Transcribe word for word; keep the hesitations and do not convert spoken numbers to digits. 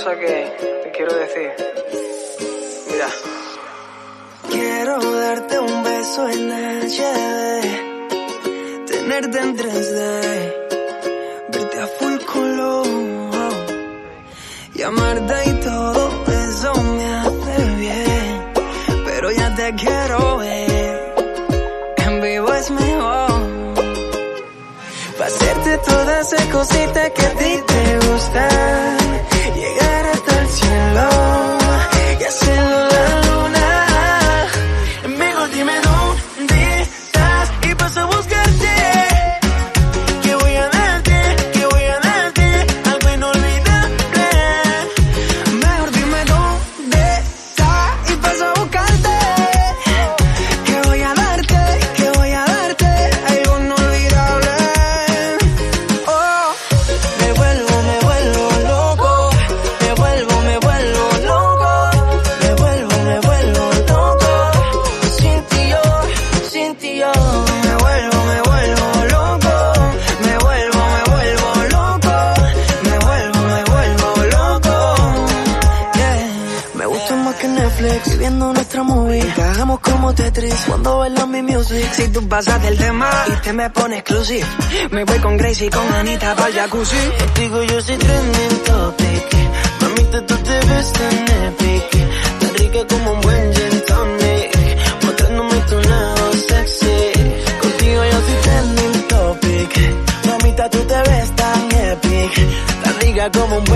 cosa que te quiero decir. Mira. Quiero darte un beso en H D, tenerte en tres D, verte a full color, y amarte y todo eso me hace bien. Pero ya te quiero ver, en vivo es mejor, pa' hacerte todas esas cositas que a ti te gustan, llegar hasta el cielo y hacerlo la luna. Amigo, dime dónde estás y paso a buscarte. Que voy a darte, que voy a darte algo inolvidable. Mejor dime dónde estás y paso a buscarte. Que voy a darte, que voy a darte algo inolvidable. Oh, me vuelvo, me vuelvo loco. Me vuelvo, me vuelvo loco. Me vuelvo, me vuelvo loco. Sin ti yo, sin ti yo. Me vuelvo, me vuelvo loco. Me vuelvo, me vuelvo loco. Me vuelvo, me vuelvo loco. Yeah. Me gusta más que Netflix, viviendo nuestra movie. Que hagamos como Tetris cuando bailan mi music. Si tú pasas del tema y te me pones exclusive, me voy con Gracie y con Anita pa'l jacuzzi. Contigo yo soy trending topic. Mamita, tú te ves tan epic, tan rica como un buen gin tonic, mostrándome tu lado sexy. Contigo yo soy trending topic. Mamita, tú te ves tan epic, tan rica como un buen